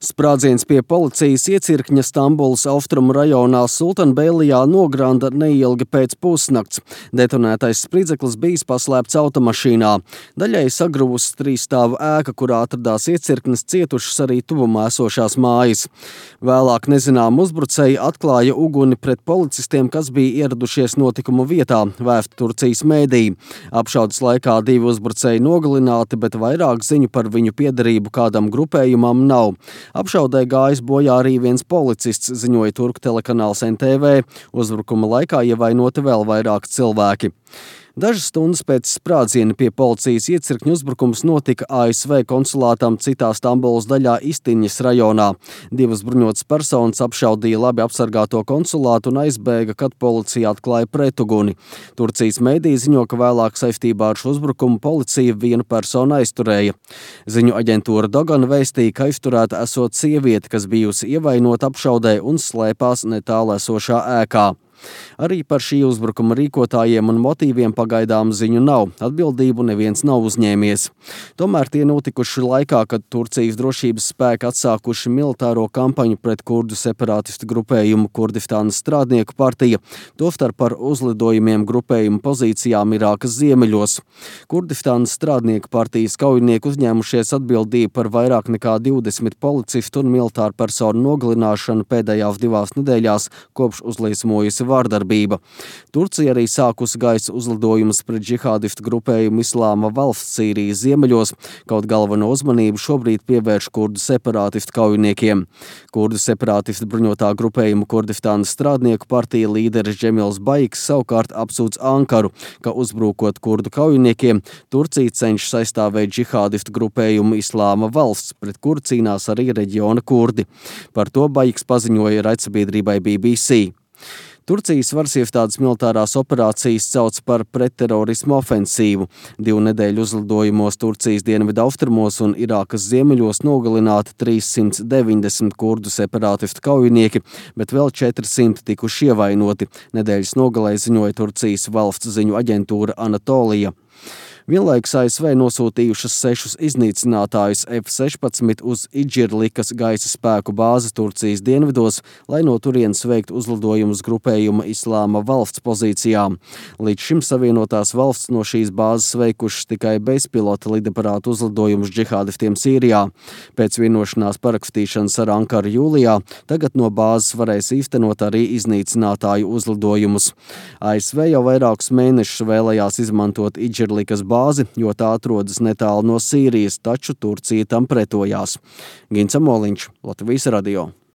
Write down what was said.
Sprādziens pie policijas iecirkņa Stambulas austrumu rajonā Sultanbeilijā nogranda neilgi pēc pusnakts. Detonētais spridzeklis bijis paslēpts automašīnā. Daļai sagrūvus 3 stāvu ēka, kurā atradās iecirknis, cietušas arī tuvumā esošās mājas. Vēlāk nezinām uzbrucēji atklāja uguni pret policistiem, kas bija ieradušies notikuma vietā, vēsta Turcijas mēdī. Apšaudes laikā 2 uzbrucēji nogalināti, bet vairāk ziņu par viņu piederību kādam grupējumam nav. Apšaudē gājis bojā arī viens policists, ziņoja turku telekanāls NTV. Uzbrukuma laikā ievainoti vēl vairāk cilvēki. Dažas stundas pēc sprādziena pie policijas iecirkņa uzbrukums notika ASV konsulātam citā Stambulas daļā Istiņas rajonā. 2 bruņotas personas apšaudīja labi apsargāto konsulātu un aizbēga, kad policija atklāja pretuguni. Turcijas mēdī ziņo, ka vēlāk saistībā ar šo uzbrukumu policija vienu personu aizturēja. Ziņu aģentūra Dogan vēstīja, ka aizturēta esot sieviete, kas bijusi ievainota apšaudē un slēpās netālu esošā ēkā. Arī par šī uzbrukuma rīkotājiem un motīviem pagaidām ziņu nav. Atbildību neviens nav uzņēmies. Tomēr tie notikuši laikā, kad Turcijas drošības spēki atsākuši militāro kampaņu pret kurdu separātistu grupējumu Kurdistānas strādnieku partija, tostarp par uzlidojumiem grupējumu pozīcijām Irākas ziemeļos. Kurdistānas strādnieku partijas kaujinieki uzņēmušies atbildību par vairāk nekā 20 policistu un militāru personu nogalināšanu pēdējās 2 nedēļās kopš uzliesmojusi vārdarbība. Turcija arī sākusi gaisa uzlidojumus pret džihādistu grupējumu Islāma valsts Sīrijas ziemeļos, kaut galveno uzmanību šobrīd pievērš kurdu separātistu kaujiniekiem. Kurdu separātistu bruņotā grupējuma Kurdistānas strādnieku partija līderis Džemils Baiks savukārt apsūdz Ankaru, ka uzbrukot kurdu kaujiniekiem, Turcija cenšas aizstāvēt džihādistu grupējumu Islāma valsts, pret kuru cīnās arī reģiona kurdi. Par to Baiks paziņoja raidsabiedrībai BBC. Turcijas varas iestādes militārās operācijas sauc par pretterorismu ofensīvu. 2 nedēļu uzlidojumos Turcijas dienvidu austrumos un Irākas ziemeļos nogalināti 390 kurdu separātistu kaujinieki, bet vēl 400 tikuši ievainoti. Nedēļas nogalē ziņoja Turcijas valsts ziņu aģentūra Anatolija. Vienlaikus ASV nosūtījušas 6 iznīcinātājus F-16 uz Idžirlikas gaisa spēku bāzi Turcijas dienvidos, lai no turienes veiktu uzlidojumus grupējuma Islāma valsts pozīcijām. Līdz šim Savienotās valsts no šīs bāzes veikušas tikai bezpilota lidaparātu uzlidojumus džihādistiem Sīrijā. Pēc vienošanās parakstīšanas ar Ankaru jūlijā, tagad no bāzes varēs īstenot arī iznīcinātāju uzlidojumus. ASV jau vairākus mēnešus vēlējās izmantot Idžirlikas bāzi, jo tā atrodas netālu no Sīrijas, taču Turcija tam pretojās. Gins Amoliņš, Latvijas radio.